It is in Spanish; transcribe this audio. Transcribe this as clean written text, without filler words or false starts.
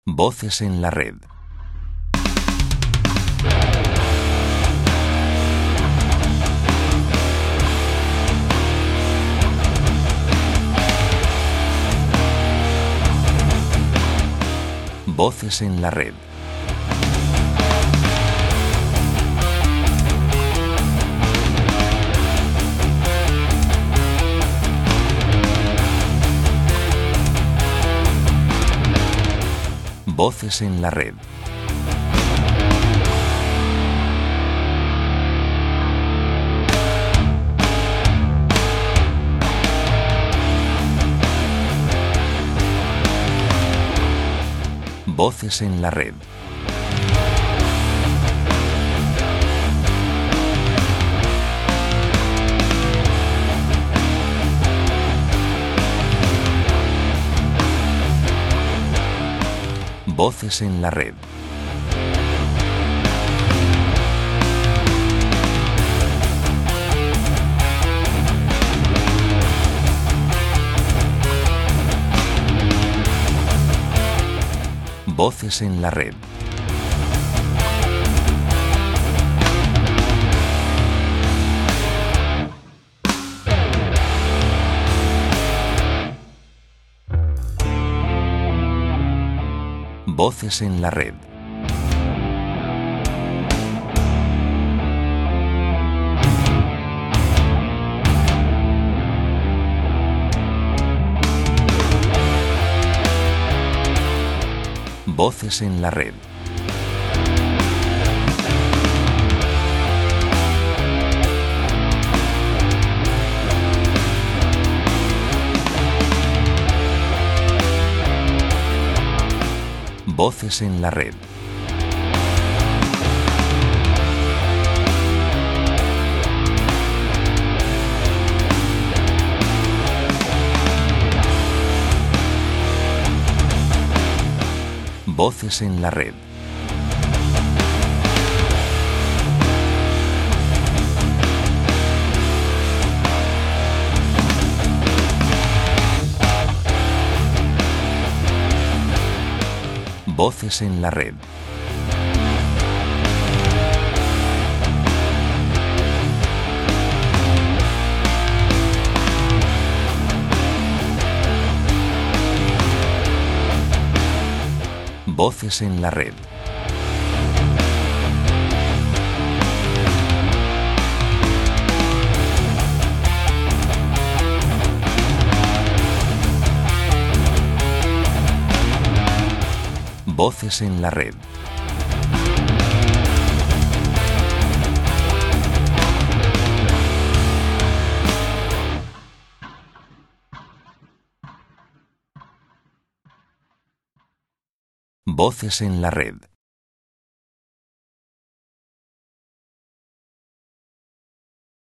Voces en la red. Voces en la red. Voces en la red. Voces en la red. Voces en la red. Voces en la red. Voces en la red. Voces en la red. Voces en la red. Voces en la red. Voces en la red. Voces en la red. Voces en la red. Voces en la red.